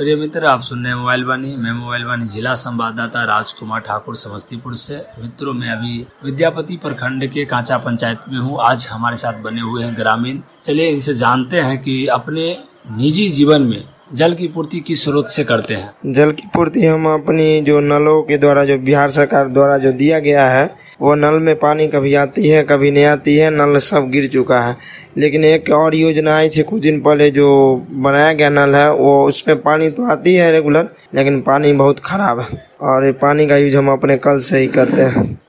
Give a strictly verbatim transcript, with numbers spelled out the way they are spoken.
प्रिय मित्र, आप सुन रहे हैं मोबाइल वाणी। मैं मोबाइल वाणी जिला संवाददाता राजकुमार ठाकुर समस्तीपुर से। मित्रों, मैं अभी विद्यापति प्रखंड के कांचा पंचायत में हूँ। आज हमारे साथ बने हुए हैं ग्रामीण। चलिए इनसे जानते हैं कि अपने निजी जीवन में जल की पूर्ति किस स्रोत से करते हैं। जल की पूर्ति हम अपनी जो नलों के द्वारा, जो बिहार सरकार द्वारा जो दिया गया है, वो नल में पानी कभी आती है कभी नहीं आती है, नल सब गिर चुका है। लेकिन एक और योजना आई थी कुछ दिन पहले, जो बनाया गया नल है, वो उसमें पानी तो आती है रेगुलर, लेकिन पानी बहुत खराब है और ये पानी का यूज हम अपने कल से ही करते हैं।